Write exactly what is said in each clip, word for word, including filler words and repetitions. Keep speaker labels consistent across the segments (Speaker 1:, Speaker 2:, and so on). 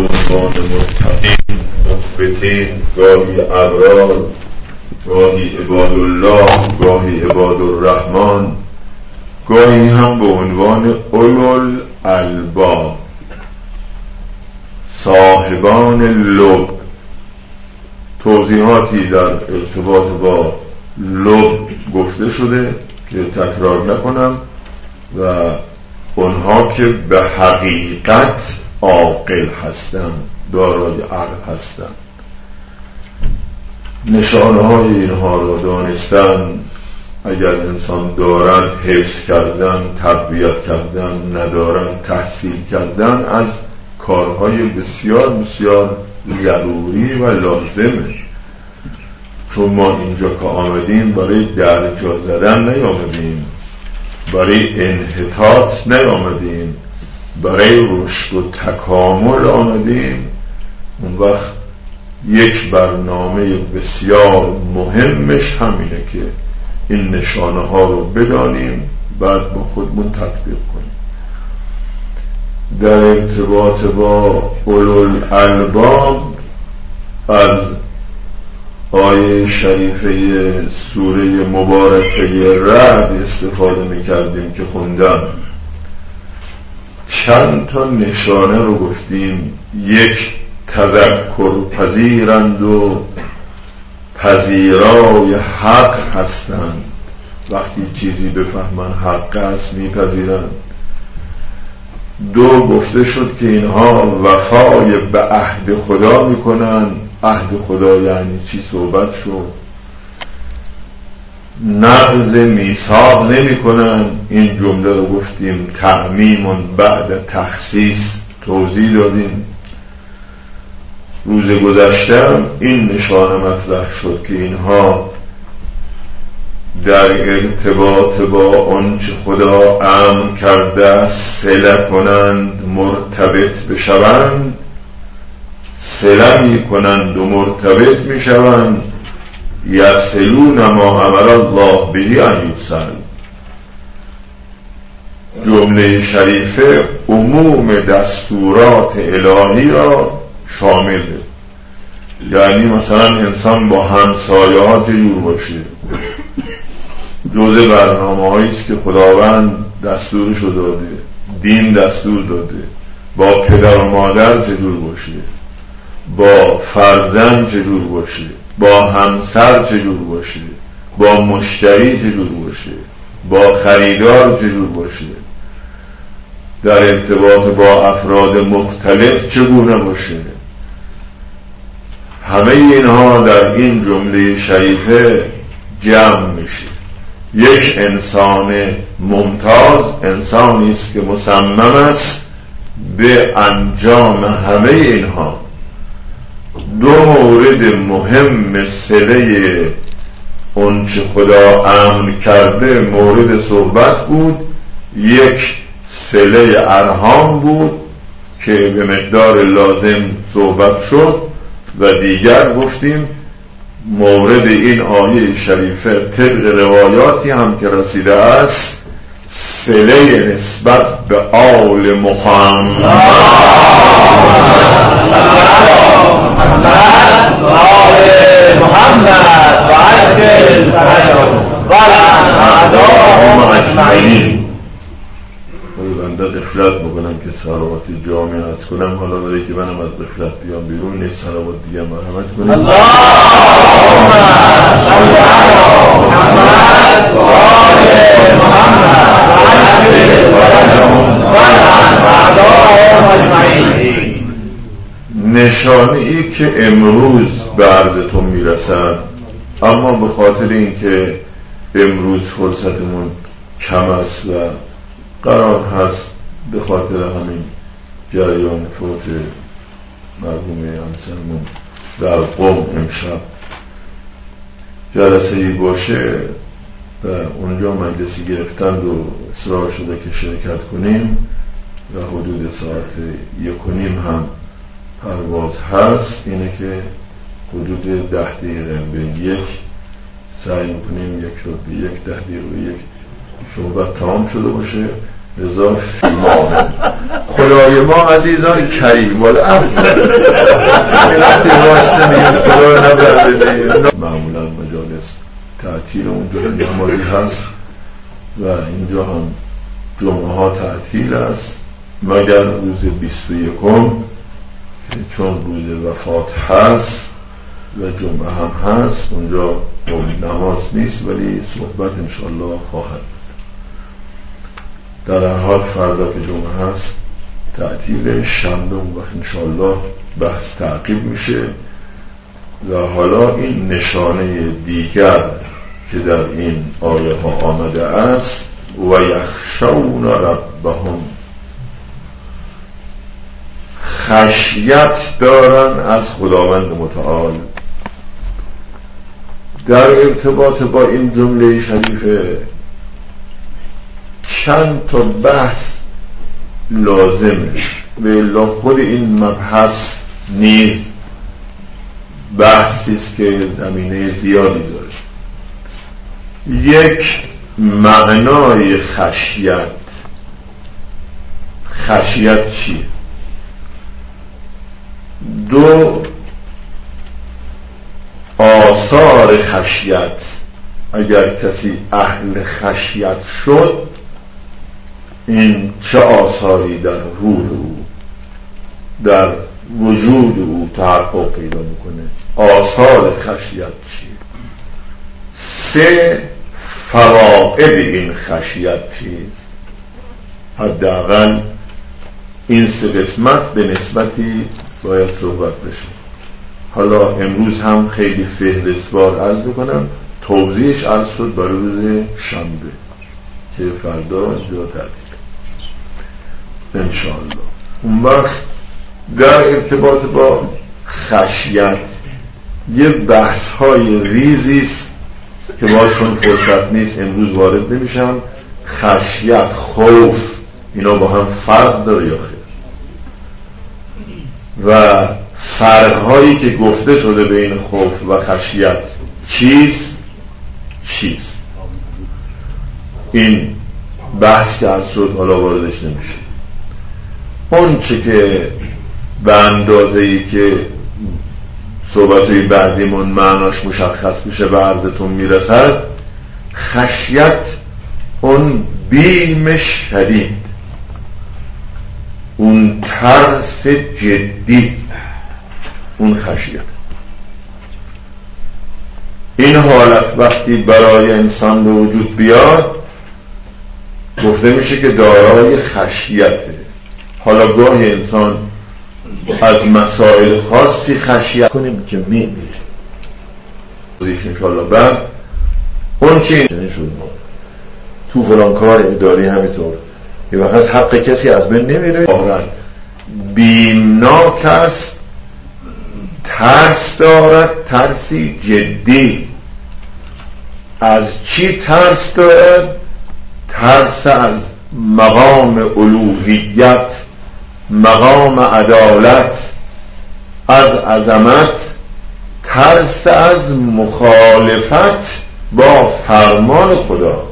Speaker 1: عنوان متقین، مخبتین، گاهی ابرار، گاهی عباد الله، گاهی عباد الرحمن، گاهی هم به عنوان اولو الالباب، صاحبان لب. توضیحاتی در ارتباط با لب گفته شده که تکرار نکنم و اونها که به حقیقت عاقل هستند، دارای عقل هستند. نشانه های اینها را دانستن، اگر انسان دارد حفظ کردن، تربیت کردن، ندارد تحصیل کردن، از کارهای بسیار بسیار ضروری و لازمه. چون ما اینجا که آمدیم برای درجا زدن نیامدیم، برای انحطاط نیامدیم، برای رشد و تکامل آمدیم. اون وقت یک برنامه بسیار مهمش همینه که این نشانه ها رو بدانیم، بعد با خودمون تطبیق کنیم. در ارتباط با اولوالالباب از آیه شریفه سوره مبارکه رعد استفاده می‌کردیم که خوندم. چند تا نشانه رو گفتیم. یک، تذکر پذیرند و پذیرای حق هستند. وقتی چیزی بفهمن حق است میپذیرند. دو، گفته شد که اینها وفای به عهد خدا میکنن. عهد خدا یعنی چی؟ صحبت شد. نقض میثاق نمیکنن. این جمله رو گفتیم تعمیم بعد تخصیص توضیح دادیم. روز گذشته این نشانه مطرح شد که اینها در ارتباط با آنچه خدا امر کرده است صله کنند، مرتبط بشوند. صله می کنند و مرتبط می شوند. یصلون ما امر الله به ان یوصل. جمله شریفه عموم دستورات الهی را شامل، یعنی مثلا انسان با همسایه ها چجور باشه، جزء برنامه هاییست که خداوند دستورشو داده، دین دستور داده. با پدر و مادر چجور باشه، با فرزند چجور باشه، با همسر چجور باشه، با مشتری چجور باشه، با خریدار چجور باشه، در ارتباط با افراد مختلف چگونه باشه. همه اینها در این جمله شریفه جمع میشه. یک انسان ممتاز انسانی است که مصمم است به انجام همه اینها. دو مورد مهم صله اون چه خدا امر کرده مورد صحبت بود. یک، صله ارحام بود که به مقدار لازم صحبت شد و دیگر گفتیم مورد این آیه شریفه طبق روایاتی هم که رسیده است صله نسبت به آل محمد
Speaker 2: و آل محمد و عجل و اعداهم اجمعین.
Speaker 1: بنده غفلت بکنم که صلوات جامع از کنم، حالا برای که منم از غفلت بیام بیرون نیست صلوات دیگه مرحمت کنیم.
Speaker 2: اللهم صل علی محمد و آل محمد و عجل و اعداهم اجمعین.
Speaker 1: نشانه ای که امروز به عرضتون میرسد، اما به خاطر اینکه امروز فرصتمون کم است و قرار هست به خاطر همین جریان فوت مرحوم همسرمون در قم امشب جلسه ای باشه و اونجا مجلسی گرفتند و اصرار شده که شرکت کنیم و حدود ساعت یک و نیم هم پرواز هست. اینه که حدود ده دقیقه به یک سعی میکنیم یک رو به یک ده دقیقه یک صحبت تمام شده باشه. رضا فیمان خدای ما عزیزان کریم والا افضل وقتی واسطه میگیم خدا نظر بده. معمولا مجالس تعطیل اونجا نمازی هست و اینجا هم جمعه ها تعطیل است مگر روز بیست و یکم که چون روز وفات هست و جمعه هم هست اونجا نماز نیست ولی صحبت انشاءالله خواهد. در هر حال فردا که جمعه هست تعطیل، شنبه اون وقت انشاءالله بحث تعقیب میشه و حالا این نشانه دیگر که در این آیه ها آمده است و یخشون ربهم، خشیت دارن از خداوند متعال. در ارتباط با این جمله شریفه چند تا بحث لازمه و الا خود این مبحث نیز بحثی است که زمینه زیادی داره. یک، معنای خشیت. خشیت چیه؟ دو، آثار خشیت. اگر کسی اهل خشیت شد این چه آثاری در روح او، در وجود او تحقق پیدا میکنه؟ آثار خشیت چیه؟ سه، فواید این خشیت چیست؟ حداقل این سه قسمت به نسبتی باید صحبت بشه. حالا امروز هم خیلی فهرستوار عرض میکنم، توضیحش عرض شد برای روز شنبه که فردا جا تعطیل انشاءالله. اون وقت در ارتباط با خشیت یه بحث های ریزیست که باز چون فرصت نیست امروز وارد نمیشم. خشیت، خوف، اینا با هم فرق داره یا خیر؟ و فرقهایی که گفته شده بین خوف و خشیت چیست چیست؟ این بحث که از شد حالا واردش نمیشه. اون چه که به اندازه‌ای که صحبتوی بعدیمون معناش مشخص میشه به عرضتون میرسد، خشیت اون بیم شدید، اون ترس جدی، اون خشیت. این حالت وقتی برای انسان به وجود بیاد گفته میشه که دارای خشیته. حالا گاهی انسان از مسائل خاصی خشیت کنیم که میمیره بودیش انشاءالله. بعد اون چی شد تو فلان کار اداری همینطور یه وقت حق کسی از بین نمیره، واقعا بیمناک است، ترس دارد، ترسی جدی. از چی ترس دارد؟ ترس از مقام الوهیت، مقام عدالت، از عظمت، ترس از مخالفت با فرمان خدا.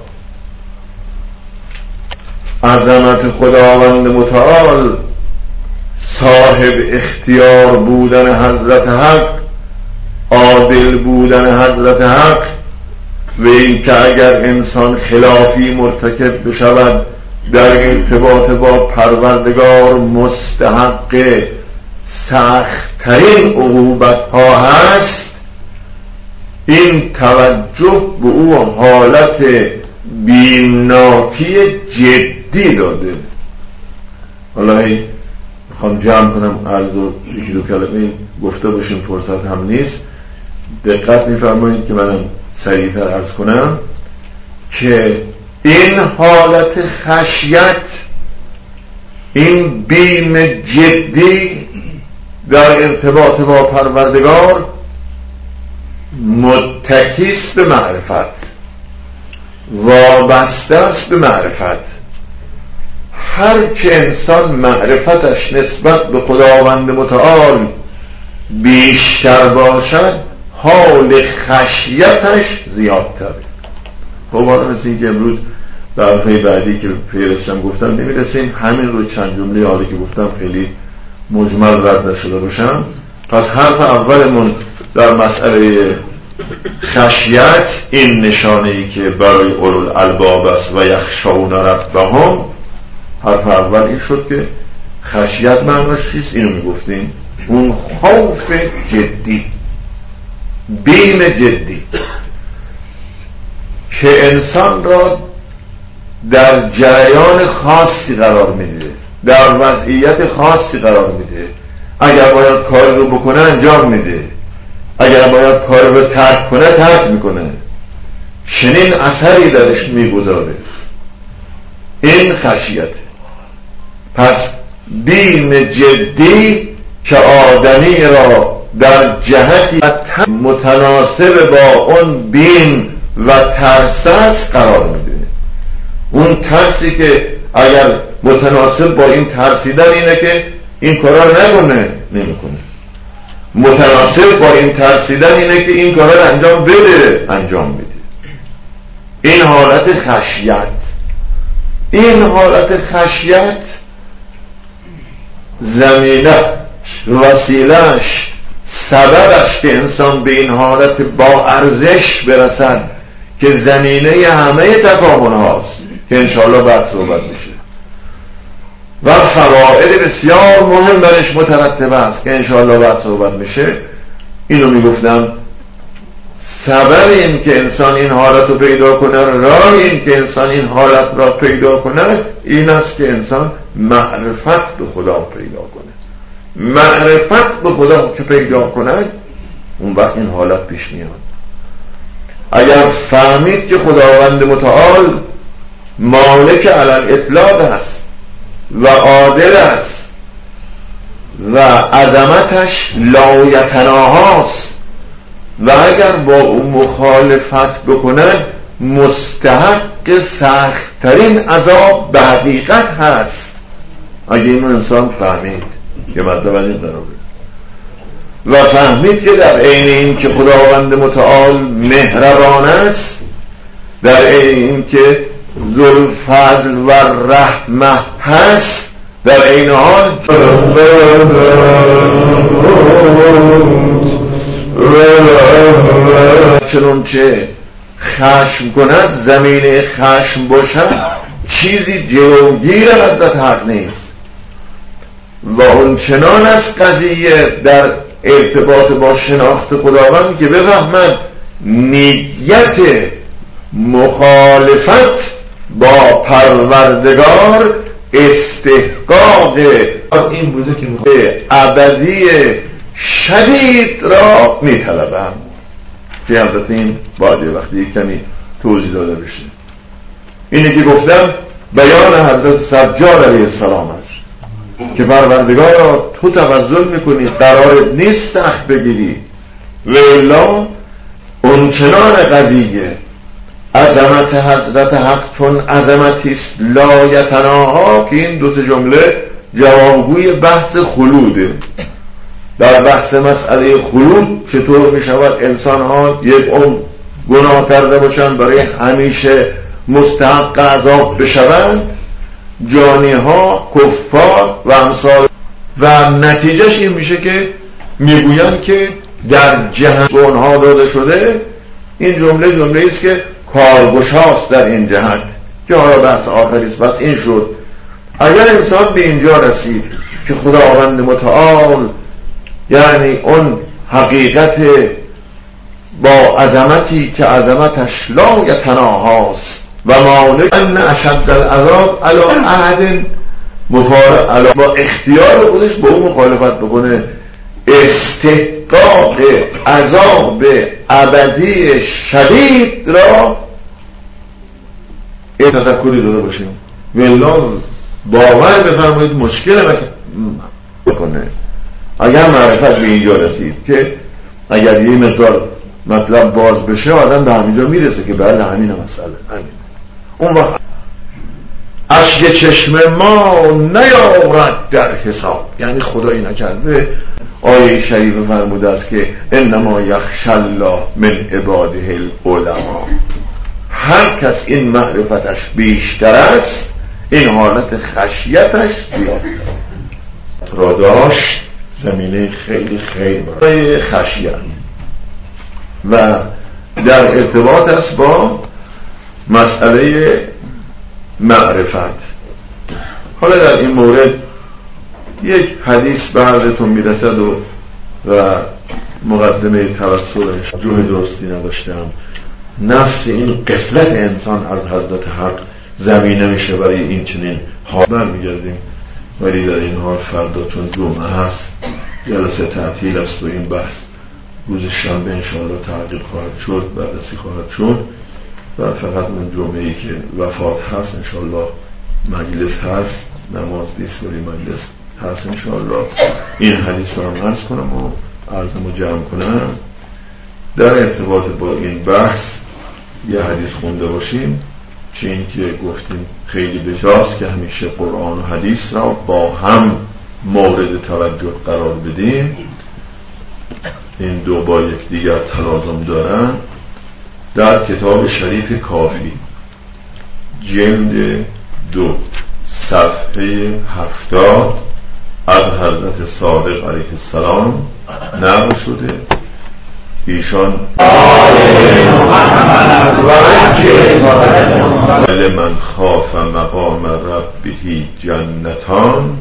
Speaker 1: عظمت خداوند متعال، صاحب اختیار بودن حضرت حق، عادل بودن حضرت حق، و این که اگر انسان خلافی مرتکب بشود در ارتباط با پروردگار مستحق سخت‌ترین عقوبت ها هست. این توجه به او حالت بیمناکی جدی داده. حالا هی میخوام جمع کنم عرض و یکی دو کلمه گفته باشیم، فرصت هم نیست. دقت میفرمایید که منم سریعتر عرض کنم که این حالت خشیت، این بیم جدی در ارتباط با پروردگار متکیست به معرفت، وابسته است به معرفت. هر که انسان معرفتش نسبت به خداوند متعال بیشتر باشد حال خشیتش زیادتره. خب حالا مثل این که امروز در دفعه بعدی که پیرستم گفتم نمیرسیم، همین رو چند جمله حالی که گفتم خیلی مجمل رد نشده باشم. پس حرف اولمون در مسئله خشیت این نشانه ای که برای اولو الالباب است و یخشون ربهم. حرف اول این شد که خشیت معناش چیست؟ اینو میگفتیم، اون خوف جدی، بیم جدی که انسان را در جریان خاصی قرار میده، در وضعیت خاصی قرار میده. اگر باید کاری رو بکنه انجام میده، اگر باید کاری رو ترک کنه ترک میکنه. چنین اثری درش میگذاره. این خشیت. پس بیم جدی که آدمی را در جهتی متناسب با اون بیم و ترس است قرار میده. اون ترسی که اگر متناسب با این ترسیدن اینه که این کارا رو نکنه، نمیکنه. متناسب با این ترسیدن اینه که این کارا رو انجام بده، انجام میده. این حالت خشیت. این حالت خشیت زمینه، وسیلهش، سببش که انسان به این حالت با ارزش برسد که زمینه همه تکامل هاست که انشاءالله بعد صحبت میشه و فواید بسیار مهم برش مترتب است که انشاءالله بعد صحبت میشه. اینو میگفتم سبب این که انسان این حالت رو پیدا کنه، راه این که انسان این حالت را پیدا کنه این است که انسان معرفت به خدا پیدا کنه. معرفت به خدا که پیدا کنه اون وقت این حالت پیش میاد. اگر فهمید که خداوند متعال مالک علی الاطلاق است و عادل است و عظمتش لایتناهاست و اگر با اون مخالفت بکنه مستحق سخت‌ترین عذاب به حقیقت هست. اگه این انسان فهمید که مطلب این قراره و فهمید که در عین این که خداوند متعال مهربان است، در عین این که ذوالفضل و رحمت هست، در عین حال چنانچه خشم کند زمینه خشم باشد چیزی جلوگیر حضرت حق نیست و اون چنان از قضیه در ارتباط با شناخت خداوند که بفهمد نیت مخالفت با پروردگار استحقاق این بوده که ابدی شدید را میطلبم. که البته این باید وقتی کمی توضیح داده بشه. اینی که گفتم بیان حضرت سجاد علیه السلام است که پروردگار را تو توسل میکنی، قرار نیست سخت بگیری و الا اون چنان قضیه عظمت حضرت حق چون عظمتی است لایتناها که این دو سه جمله جوابگوی بحث خلوده. در بحث مسئله خلود چطور می شود انسان ها یک عمر گناه کرده باشند برای همیشه مستحق عذاب بشوند، جانی ها کفار و امثال، و نتیجهش این میشه که میگویند که در جهنم به اونها داده شده. این جمله جمله است که کارگشاست در این جهت که حالا بحث آخری است. بس این شد اگر انسان به اینجا رسید که خداوند متعال یعنی اون حقیقت با عظمتی که عظمتش لایتناهاست و مالک ان اشد العذاب علی احد مفارق علی با اختیار خودش با اون مخالفت بکنه استحقاق عذاب ابدی شدید را تذکری داده باشیم. والله باور بفرمایید مشکل بکنه اگر معرفت به اینجا رسید که اگر یه مقدار مطلب باز بشه آدم به همینجا میرسه که بله همین مسئله همین. اون وقت اشک چشم ما نیارد در حساب، یعنی خدایی نکرده آیه شریف فرموده است که انما یخشی الله من عباده العلماء. هر کس این معرفتش بیشتر است این حالت خشیتش زیاد را داشت. زمینه خیلی خیلی برای خشیت و در ارتباط است با مسئله معرفت. حالا در این مورد یک حدیث به حضرتون میرسد و, و مقدمه توسلش جوه درستی نداشتم. نفس این غفلت انسان از حضرت حق زمینه میشه برای این چنین حال. برمیگردیم ولی در این حال فردا چون جمعه هست جلسه تعطیل است و این بحث روز شنبه انشاءالله تعقیب خواهد شد، بررسی خواهد شد و فقط اون جمعه ای که وفات هست انشاءالله مجلس هست، نماز نیست ولی مجلس هست انشاءالله. این حدیث رو هم عرض کنم و عرضم رو جمع کنم. در ارتباط با این بحث یه حدیث خونده باشیم که این که گفتیم خیلی بجاست که همیشه قرآن و حدیث را با هم مورد توجه قرار بدیم. این دو با یک دیگر تلازم دارن. در کتاب شریف کافی جلد دو صفحه هفتاد از حضرت صادق علیه السلام نقل شده. ایشان من خاف مقام ربه جنتان،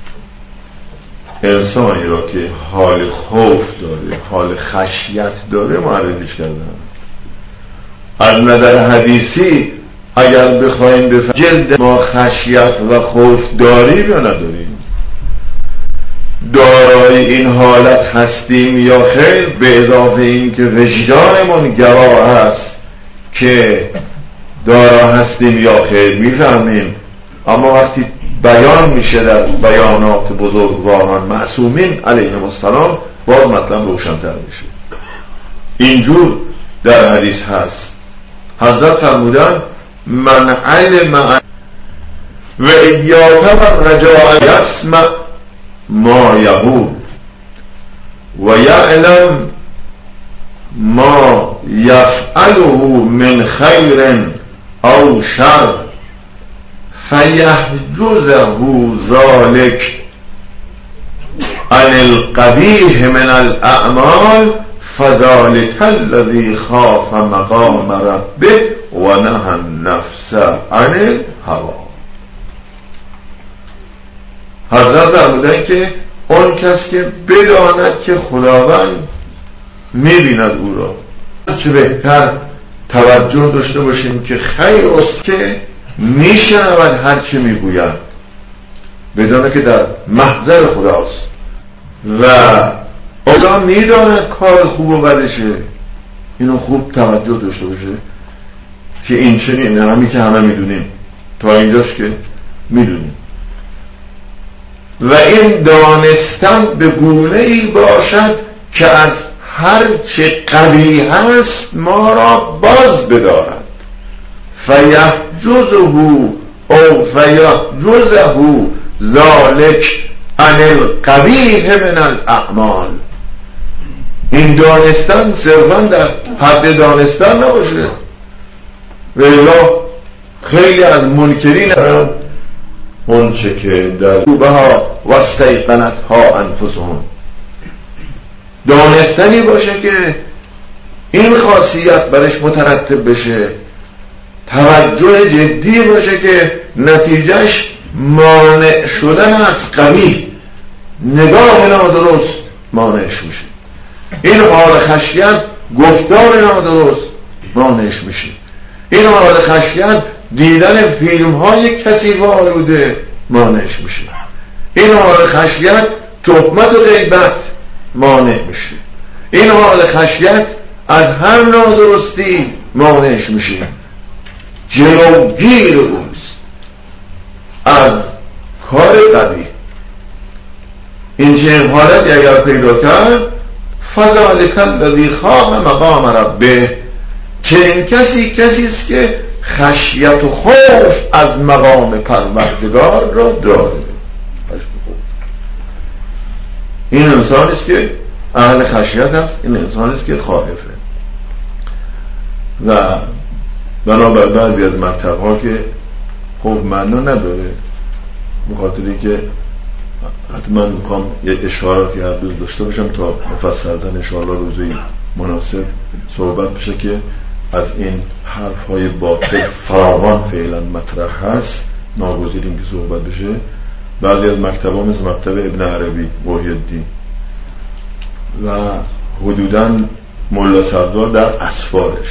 Speaker 1: انسانی را که حال خوف داره، حال خشیت داره معرفیش کردن. از نظر حدیثی اگر بخوایم بفهمیم جلد ما خشیت و خوف داریم یا نداریم، دارای این حالت هستیم یا خیر، به اضافه این که وجدانمون گواه است که دارا هستیم یا خیر میفهمیم. اما وقتی بیان میشه در بیانات بزرگواران معصومین علیهم السلام باز مطلب روشن‌تر میشه. اینجور در حدیث هست. حضرت فرمودن من علم و ایاک رجاء یسمع ما یقول و یعلم ما یفعله من خیر او شر فیحجزه ذلك عن القبیح من الاعمال فذلك الذي خاف مقام ربه و نهى النفس عن الهوى. حضرت فرمودن که اون کس که بداند که خداوند میبیند او را، چه بهتر توجه داشته باشیم که خیر است که میشنود هر چه میگوید، بدانه که در محضر خداست و خدا میداند کار خوب و بدشه. اینو خوب توجه داشته باشه که این چنین همی که همه میدونیم تا اینجاش که میدونیم و این دانستن به گونه ای باشد که از هر چه قبیح است ما را باز بدارد. فیحجزه او فیحجزه ذلک عن القبیح من الاعمال. این دانستن صرفا در حد دانستن نباشه. ولی خیلی از منکرین دارن اون چه که در بها و استیقنت ها انفسهم، دانستنی باشه که این خاصیت برش مترتب بشه، توجه جدی باشه که نتیجهش مانع شدن از قبیح، نگاه نادرست مانعش میشه. این حال خشیت گفتار نادرست مانعش میشه. این حال خشیت دیدن فیلم های کثیف آلوده مانعش میشه. این حال خشیت تهمت و غیبت مانع میشه. این حال خشیت از هر نادرستی مانعش میشه. جلوگیر اوست از کار قبیح. این چنین حالتی اگر پیدا کرد فذلک الذی خاف مقام ربه، چنین کسی کسی است که خشیت و خوف از مقام پروردگار را داره. این انسان است که اهل خشیت است، این انسان است که خائفه. و بنابر بعضی از مکتب ها که خب معنا نداره، بخاطری که حتما میخوام یه اشاراتی هر روز داشته باشم تا مفصلتاً انشاءالله روزی مناسب صحبت بشه که از این حرف های باطل فراوان فعلا مطرح هست، ناگزیر این که صحبت بشه. بعضی از مکتب ها مثل مکتب ابن عربی محی الدین و حدوداً ملا صدرا در اسفارش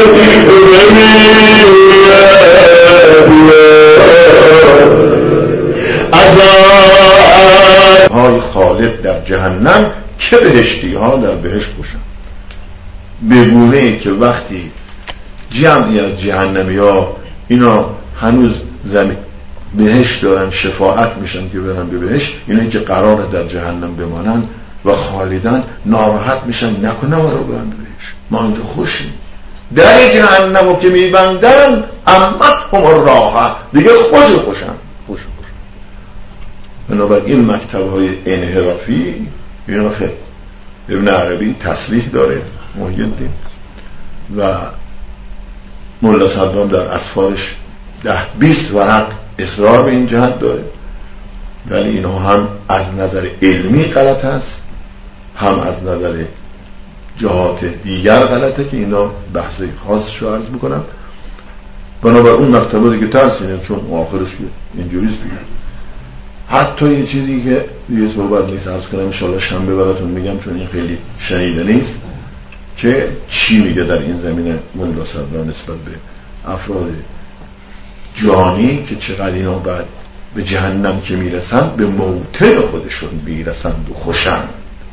Speaker 1: های خالد در جهنم که بهشتی ها در بهشت باشن، بگونه ای که وقتی جمعی از جهنمی ها اینا هنوز زمین بهشت دارن شفاعت میشن که برن به بهشت، اینایی که قراره در جهنم بمانن و خالدن ناراحت میشن، نکنه ما رو برن بهشت، ما اینجا خوشیم. در جهنم رو که میبندن امت هم راحت دیگه خوش خوشن خوش خوش. بنابراین این مکتب های انحرافی این خیلی ابن عربی تصریح داره محی الدین و ملا صدرام در اسفارش ده بیست ورق اصرار به این جهت داره، ولی اینها هم از نظر علمی غلط هست، هم از نظر جهات دیگر غلطه که اینا بحث خاصشو عرض میکنم. بنابراین اون مکتبه دیگه ترسینه، چون آخرش اینجوریست بگیم. حتی یه چیزی که یه صحبت نیست عرض کنم انشاءالله شنبه براتون میگم، چون این خیلی شنیده نیست، که چی میگه در این زمینه ملا صدرا نسبت به افراد جانی که چقدر اینا بعد به جهنم که میرسن به موطن خودشون میرسند و خوشند.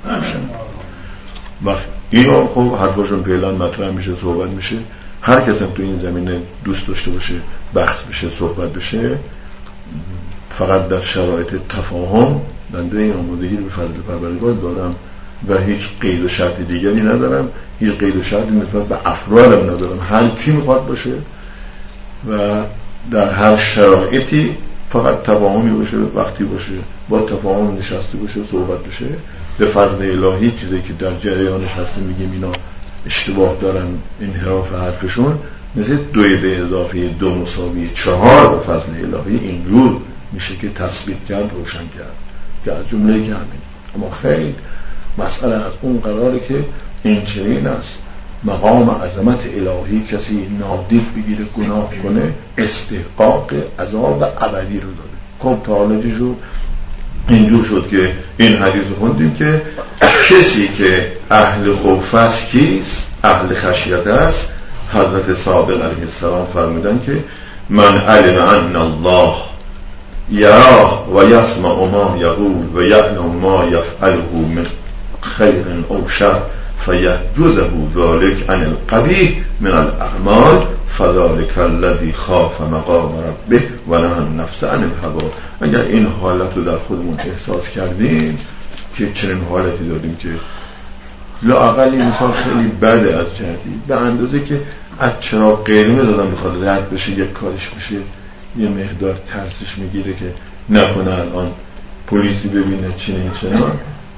Speaker 1: و اینا خب حرفاشون فعلا مطرح میشه، صحبت میشه، هر کسی هم تو این زمینه دوست داشته باشه بحث بشه صحبت بشه، فقط در شرایط تفاهم بنده این آمادگی به فضل پروردگار دارم و هیچ قید و شرط دیگری ندارم، هیچ قید و شرطی نسبت به افرادم ندارم، هر کی میخواد باشه و در هر شرایطی فقط تفاهمی باشه، وقتی باشه با تفاهم نشسته باشه صحبت بشه به فضل الهی. چیزی که در جریانش هستیم میگیم اینا اشتباه دارن، انحراف حرفشون مثل دوی به اضافه دو مساوی چهار به فضل الهی اینجور میشه که تثبیت کرد، روشن کرد که از جمله که همین. اما خیلی مسئله از اون قراره که این چنین است، مقام عظمت الهی کسی نادید بگیره گناه کنه استحقاق عذاب ابدی رو داره. خب تا حالا چی شد؟ اینجور شد که این حدیث رو خوندیم که کسی که اهل خوف است کیست؟ اهل خشیت است. حضرت صادق علیه السلام فرمودن که من علم ان الله یراه و یسمع ما یقول و یعلم ما یفعله من خیر او شر فیجزه ذلك عن القبیح من الاعمال فذلك الذي خاف مقام ربه و نهى النفس عن الهوى. اگر این حالت رو در خودمون احساس کردیم که چنین حالتی داریم که لااقل این مثال خیلی بده از جهتی به اندازه که از چراغ قرمز دادم بخواد رد بشه یک کارش بشه یه مقدار ترسش میگیره که نکنه الان پلیسی ببینه چنین چنان،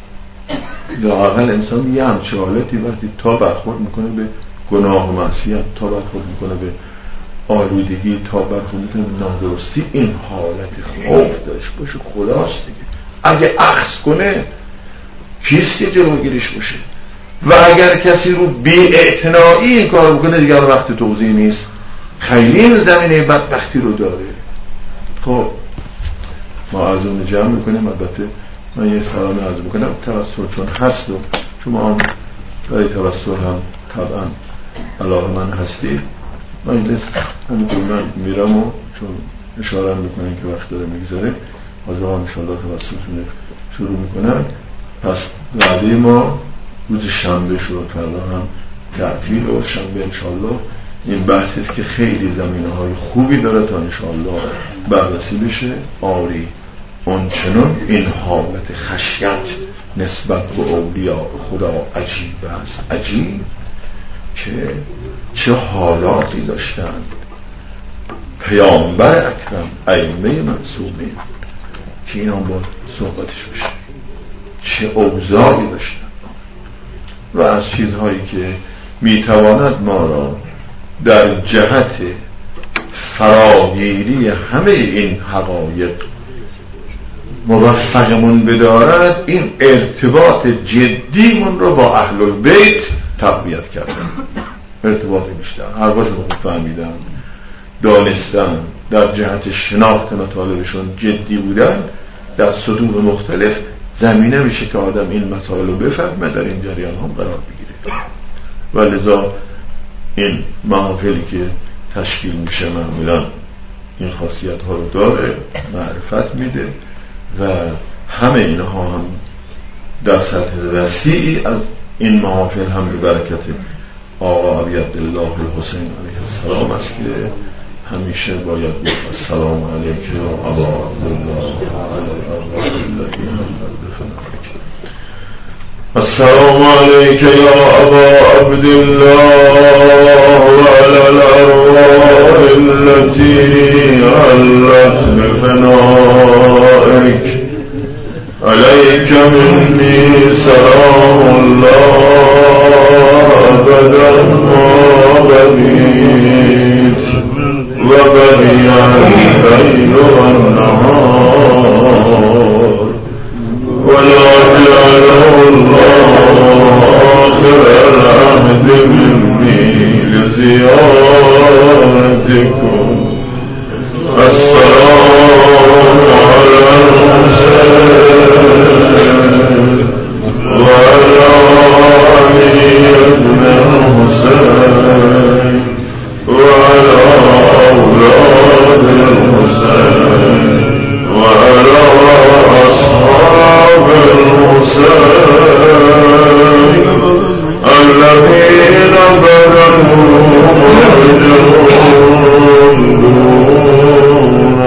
Speaker 1: لااقل انسان یه همچه حالتی وقتی تا برخورد میکنه به گناه و معصیت، تا برخورد میکنه به آلودگی، تا برخورد میکنه به نادرستی، این حالت خوف داشت باشه خلاص دیگه. اگه اخذ کنه کیست که جلوگیریش باشه؟ و اگر کسی رو بی اعتنایی این کار بکنه دیگر وقت توضیح نیست، خیلی این زمینه بدبختی رو داره. خب ما عرضون جمع میکنیم. البته من یه سلام عرض میکنم توسل چون هست و شما هم برای توسل هم طبعا علاقه من هستی. مجلس همینطور من میرم و چون اشاره میکنم که وقت داره میگذاره حاضر هم انشاءالله توسلتون شروع میکنم. پس وعده ما روز شنبه شد، فردا هم تعطیل و شنبه انشاءالله این بحثی است که خیلی زمینه های خوبی داره تا انشاءالله بررسی بشه. آری اونچنان این حالت خشیت نسبت به اولیاء خدا عجیب است، عجیب که چه حالاتی داشتند پیامبر اکرم ائمه معصومین که اینا با صحبتش بشه، چه اوضاعی داشتند و از چیزهایی که میتواند ما را در جهت فراگیری همه این حقایق موفقمون بدارد، این ارتباط جدیمون رو با اهل البیت تقویت کردن. ارتباط بیشتر، حرفاشون رو خوب فهمیدن، دانستن، در جهت شناخت مطالبشون جدی بودن، در سطوح مختلف زمینه میشه که آدم این مسائل رو بفهمه، در این جریان هم قرار بگیره. و لذا این محافلی که تشکیل میشه معمولا این خاصیت ها رو داره، معرفت میده و همه اینها هم در سطح وسیعی از این محافل هم به برکت آقا ابی عبدالله الحسین علیه السلام است که همیشه باید بود السلام علیک یا ابا عبدالله السلام علیک یا ابا عبدالله و علی الارواح التي علت بفنائک علیک منی سلام الله ابدا ما بقیت و بقی الليل والنهار ولا جعله الله آخر العهد مني لزيارتكم السلام على الحسين وعلى علي بن الحسين وعلى أولاد الحسين وعلى أصحاب الحسين الذين بذلوا مهجرون دون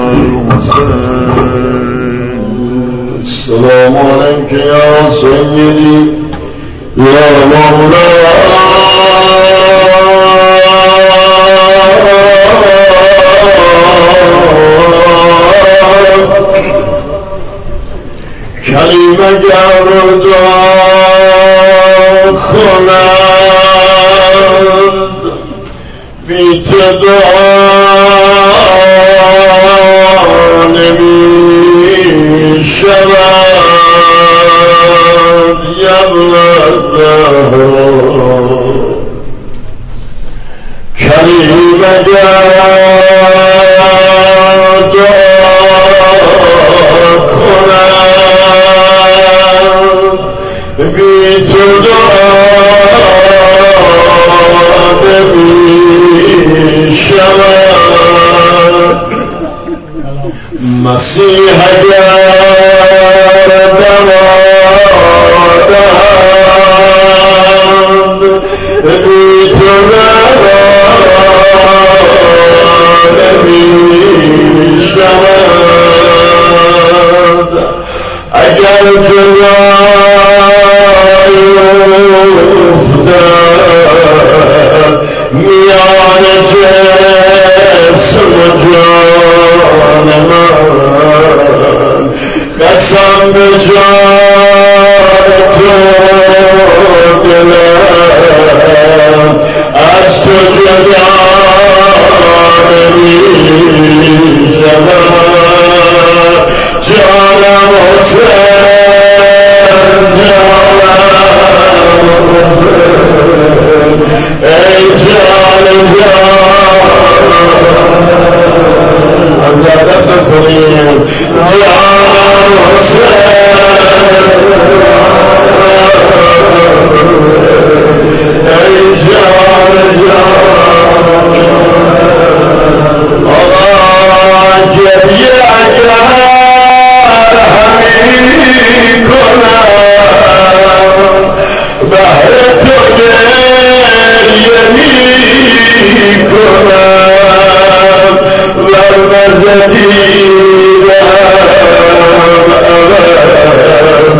Speaker 1: الحسين السلام عليك يا سيدي يا مولاي کلمه گرد کند بی دعا نمی شود یبلد کلمه گرد بی تو دعا نمی شود مسیح اگر دوا دهد بی تو دوا نمی شود اگر جدا میان جسم و جان من قسم به جان تو دلم از تو جدا نمی شود جانم حسین جانم حسین ای جان جان عزادت کنیم جان حسین ای جان جان آقا گریه اگر همین کنم بهر تو گریه می کنم ورنه زدیدم عوض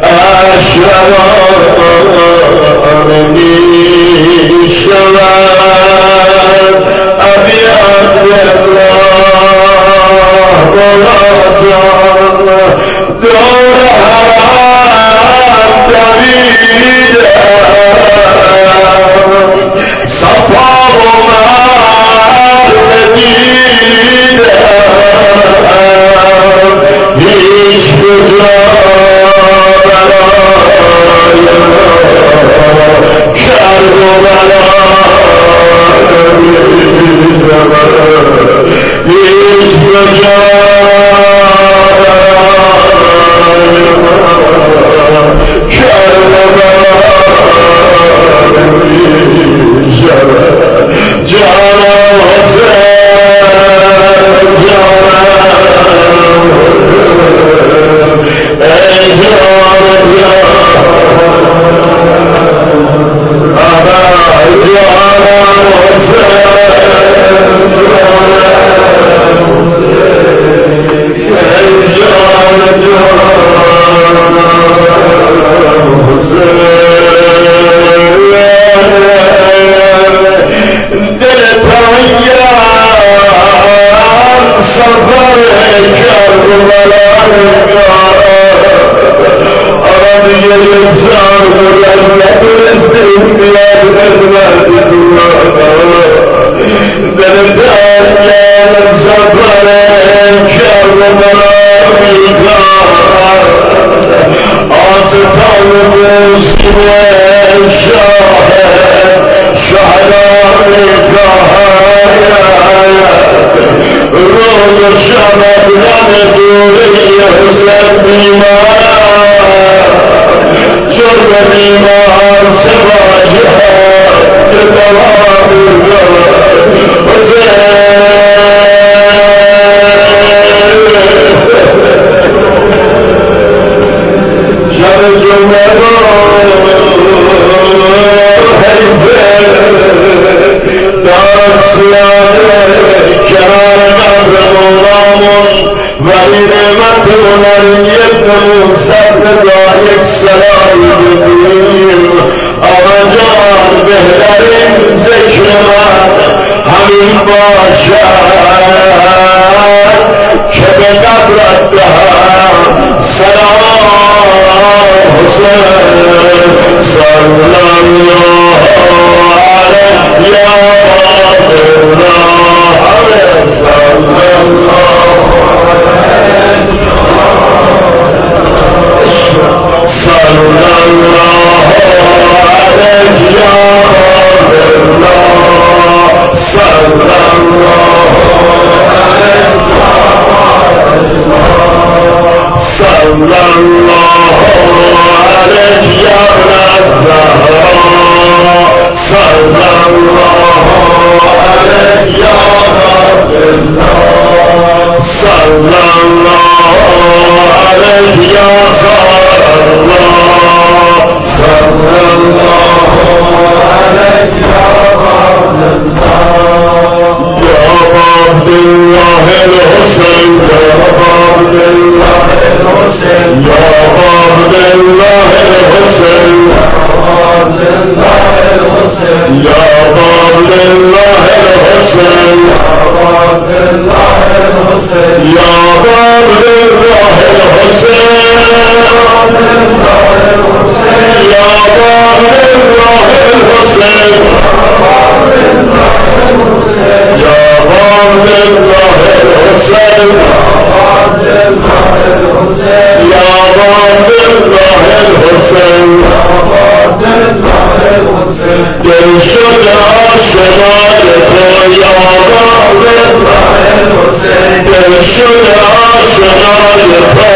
Speaker 1: اشرار می شود ابی عبدالله مولا جان دور حرم دویدم صفا و يكسر ولد الاستثناء خدمتك دردان يا سفر كربلاء بالكار آستان مسلم الشاهد شهداء الكهايات روض الشمس ونطوري حسن بيمان جرب بيمان سواجها كتواب الجواب حسين شر الجمهور حيفه دار السلام كرار قبر مولامون ولی نعمتون اليدن سبت دایک سلام بدیم آقا جان بهترین ذکر من همین باشد که به قبرت دهم سلام حسین صلی الله علیه یا الله صلی الله صلی الله علیه یا الله صلی الله صلی الله علیه یا الزهرا صلی الله علیه یا الله صلی الله علیه یا الله صلی الله علیه یا الله یا عبد الله الحسین یا عبد الله الحسین یا عبد الله الحسین یا عبد الله الحسین یا عبد الله الحسین یا عبد الله الحسین یا عبد الله الحسین یا عبد الله الحسین دل شد آشنای تو یا عبد الله الحسین دل شد آشنای تو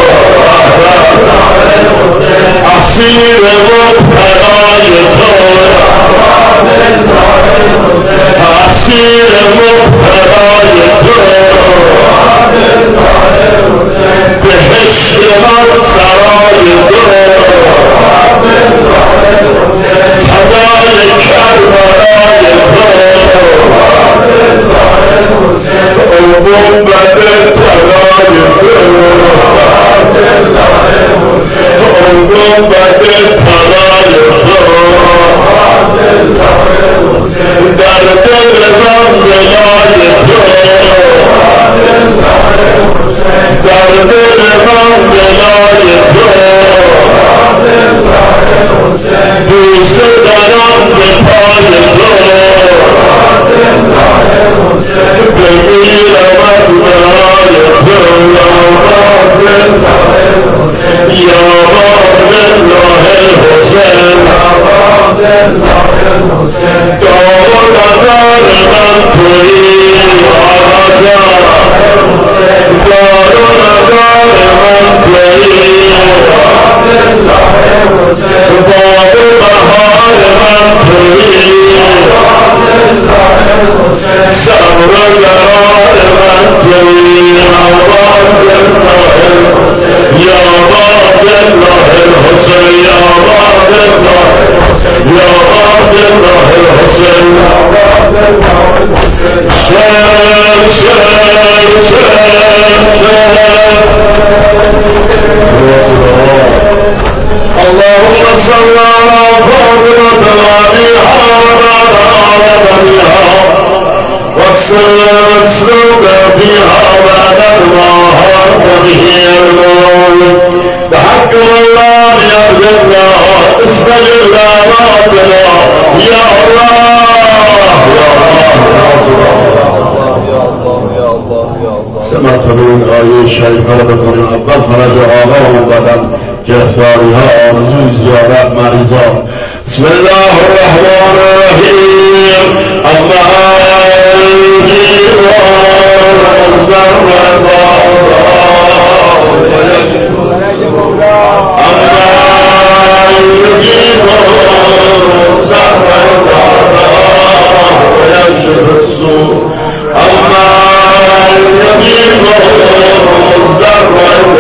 Speaker 1: اسیر مبتلای تو اسیر مبتلای تو بهشت من سرای تو فدای کربلای تو علوم بده تلای تو علوم بده تلای تو در دل من بلای تو در دل من بلای تو دوست دارم به پای تو بمیرم از برای تو یا عبد الله الحسین دار و ندار من تویی آقا جان دار و ندار من تویی باد بهار من تویی صبر و قرار من تویی یا عبد الله الحسین یا عبد الله یا عبد الله الحسین شر شر شر اللهم صل على فاطمة وأبيها وعلى بنيها والسلام فيها بعد ما هاك به الموت بحق الله يا استجبنا استجب دعواتنا يا الله سمعت من آیه شریفه را بخونیم. اول فرج آقا و بعدم گرفتاری ها آرزوی زیارت مریضان. بسم الله الرحمن الرحیم. اما یجیب المضطر ويكشف السوء أما يجيب المضطر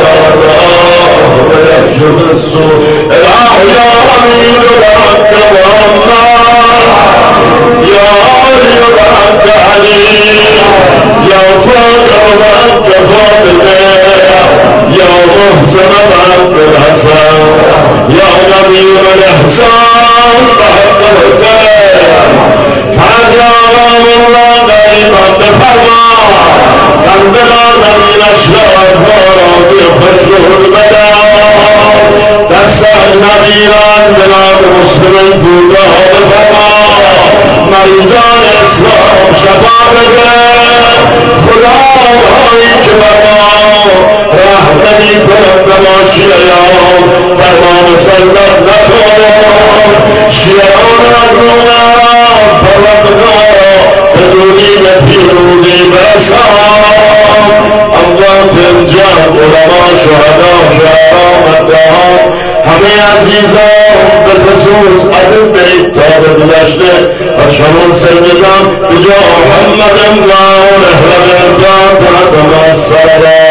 Speaker 1: ويكشف السوء الأحياء يدعك وأما يا يدعك علي يا فاطر معك فاطمة يا محسن معك الحسن يا نبي الإحسان بحق الحسين فجعل الله دائما بفرما عندنا من أشرار في خشب البدع دست نبيان بلاد مسلمين بودا بفرما مریضان اسلام شفا بده خدا هایی که برما رحمتی کنم بما شیعان برما مسلط نکن شیعان اگرونا فرمدگارا بدونی پیروزی برسان الله تنجم علما شهدا شعرا مدعا همه عزیزان به خصوص از این بیت تا به گذشته و شمون سیدان بجا محمد امران احرم امران تحتم السلام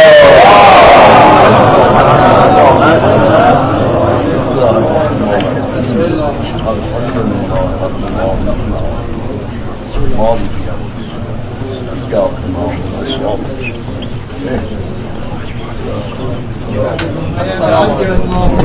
Speaker 2: السلام